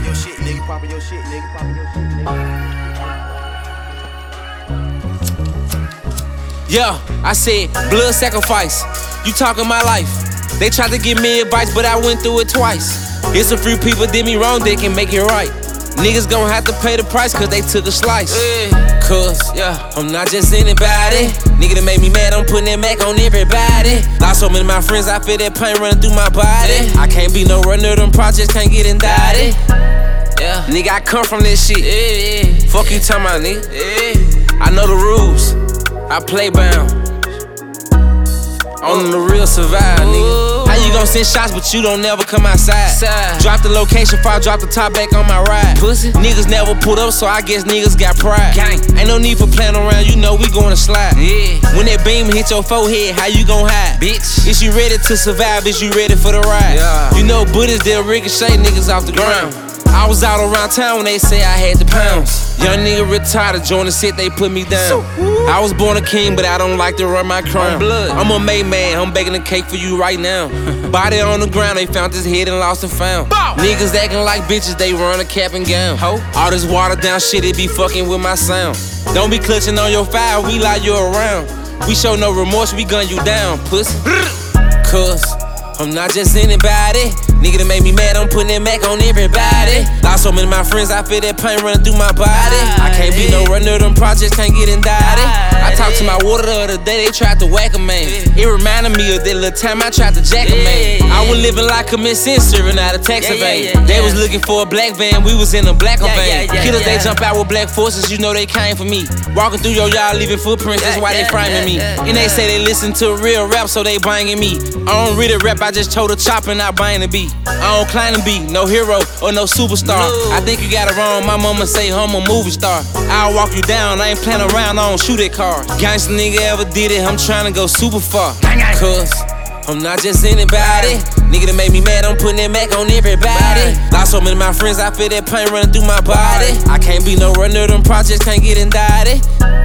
Poppin' your shit, nigga. Poppin' your shit, nigga. Poppin' your shit, nigga. Yeah, I said blood sacrifice. You talking my life. They tried to give me advice, but I went through it twice. It's a few people did me wrong, they can make it right. Niggas gon' have to pay the price cause they took a slice. Cause, yeah, I'm not just anybody. Nigga that made me mad, I'm putting that Mac on everybody. Lost so many of my friends, I feel that pain running through my body. I can't be no runner, them projects can't get indicted. Yeah, nigga, I come from this shit. Fuck you talking about, nigga. I know the rules, I play bound. On the real survive, nigga. How you gon' send shots, but you don't never come outside? Drop the location, before I drop the top back on my ride. Pussy. Niggas never put up, so I guess niggas got pride. Gang. Ain't no need for playing around, you know we gonna slide. Yeah. When that beam hit your forehead, how you gon' hide? Bitch. Is you ready to survive? Is you ready for the ride? Yeah. You know bullets, they'll ricochet niggas off the ground. I was out around town when they say I had the pounds. Young nigga retired, joined the set, they put me down. I was born a king, but I don't like to run my crown. I'm a made man, I'm baking a cake for you right now. Body on the ground, they found his head and lost and found. Niggas acting like bitches, they run a cap and gown. All this watered down shit, it be fucking with my sound. Don't be clutching on your fire, we lie you around. We show no remorse, we gun you down, pussy. Cause I'm not just anybody. Nigga that made me mad, I'm putting that Mac on everybody. Lost so many of my friends, I feel that pain running through my body. I can't be no runner, them projects can't get indicted. I talked to my water the other day, they tried to whack a man. It reminded me of that little time I tried to jack a man. I was living like a missing, serving out of tax evade. They was looking for a black van, we was in a black van. Killers, they jump out with black forces, you know they came for me. Walking through your yard, leaving footprints, that's why they framing me. And they say they listen to real rap, so they banging me. I don't really rap, I just told a chop and I bang the beat. I don't claim to be no hero or no superstar. I think you got it wrong, my mama say I'm a movie star. I'll walk you down, I ain't playing around, I don't shoot that car. Gangsta nigga ever did it, I'm trying to go super far. Cause I'm not just anybody. Nigga that made me mad, I'm putting that Mac on everybody. Lost so many of my friends, I feel that pain running through my body. I can't be no runner, them projects can't get indicted.